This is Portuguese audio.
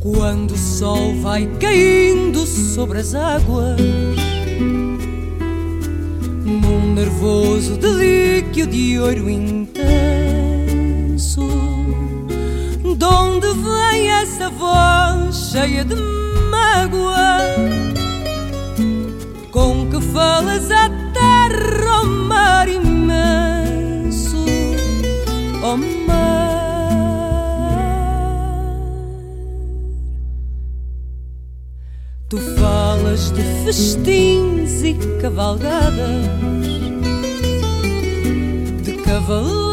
Quando o sol vai caindo sobre as águas, num nervoso delíquio de ouro intenso, de onde vem essa voz cheia de mágoa, com que falas à terra, ao mar imenso, ao mar. Tu falas de festins e cavalgadas, de cavalos